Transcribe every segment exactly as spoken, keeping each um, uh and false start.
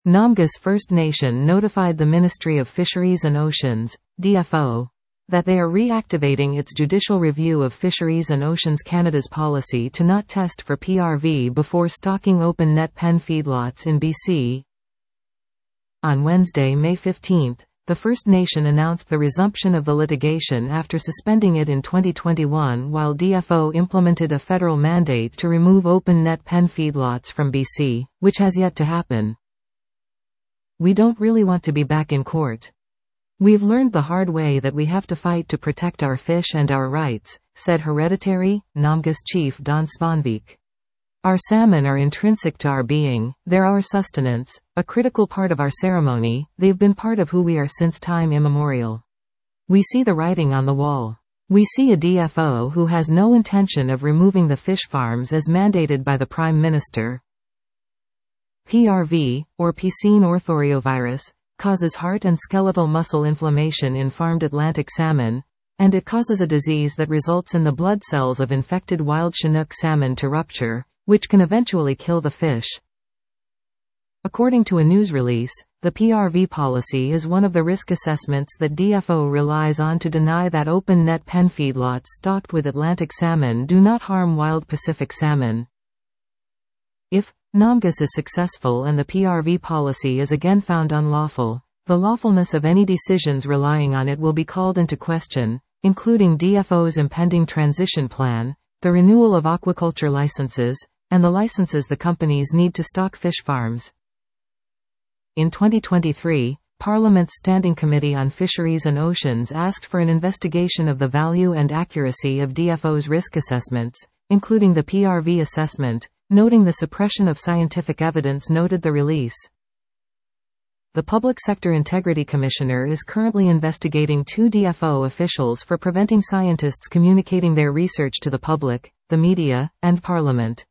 Namgas First Nation notified the Ministry of Fisheries and Oceans, D F O, that they are reactivating its judicial review of Fisheries and Oceans Canada's policy to not test for P R V before stocking open net pen feedlots in B C. On Wednesday, May fifteenth, the First Nation announced the resumption of the litigation after suspending it in twenty twenty-one while D F O implemented a federal mandate to remove open net pen feedlots from B C, which has yet to happen. "We don't really want to be back in court. We've learned the hard way that we have to fight to protect our fish and our rights," said Hereditary Namgas chief Don Svanvik. "Our salmon are intrinsic to our being, they're our sustenance, a critical part of our ceremony, they've been part of who we are since time immemorial. We see the writing on the wall. We see a D F O who has no intention of removing the fish farms as mandated by the Prime Minister." P R V, or Piscine orthorhiovirus, causes heart and skeletal muscle inflammation in farmed Atlantic salmon, and it causes a disease that results in the blood cells of infected wild Chinook salmon to rupture, which can eventually kill the fish. According to a news release, the P R V policy is one of the risk assessments that D F O relies on to deny that open net pen feedlots stocked with Atlantic salmon do not harm wild Pacific salmon. If Namgas is successful and the P R V policy is again found unlawful, the lawfulness of any decisions relying on it will be called into question, including D F O's impending transition plan, the renewal of aquaculture licenses, and the licenses the companies need to stock fish farms. In twenty twenty-three, Parliament's Standing Committee on Fisheries and Oceans asked for an investigation of the value and accuracy of D F O's risk assessments, including the P R V assessment, noting the suppression of scientific evidence, noted the release. The Public Sector Integrity Commissioner is currently investigating two D F O officials for preventing scientists communicating their research to the public, the media, and Parliament.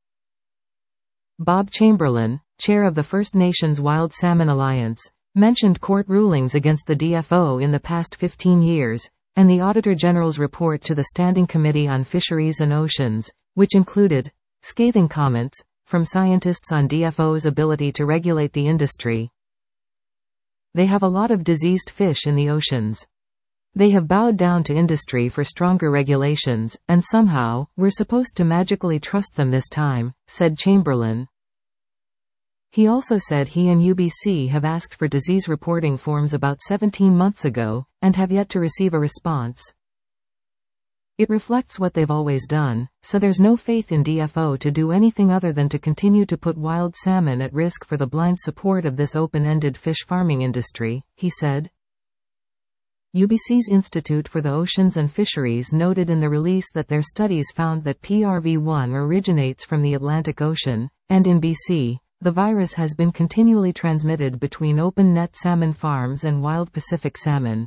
Bob Chamberlain, chair of the First Nations Wild Salmon Alliance, mentioned court rulings against the D F O in the past fifteen years, and the Auditor General's report to the Standing Committee on Fisheries and Oceans, which included scathing comments from scientists on D F O's ability to regulate the industry. "They have a lot of diseased fish in the oceans. They have bowed down to industry for stronger regulations, and somehow, we're supposed to magically trust them this time," said Chamberlain. He also said he and U B C have asked for disease reporting forms about seventeen months ago, and have yet to receive a response. "It reflects what they've always done, so there's no faith in D F O to do anything other than to continue to put wild salmon at risk for the blind support of this open-ended fish farming industry," he said. U B C's Institute for the Oceans and Fisheries noted in the release that their studies found that P R V one originates from the Atlantic Ocean, and in B C, the virus has been continually transmitted between open-net salmon farms and wild Pacific salmon.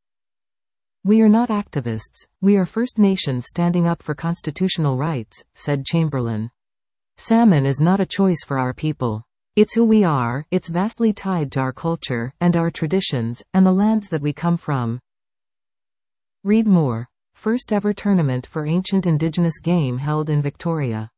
"We are not activists, we are First Nations standing up for constitutional rights," said Chamberlain. "Salmon is not a choice for our people. It's who we are, it's vastly tied to our culture, and our traditions, and the lands that we come from." Read more. First ever tournament for ancient Indigenous game held in Victoria.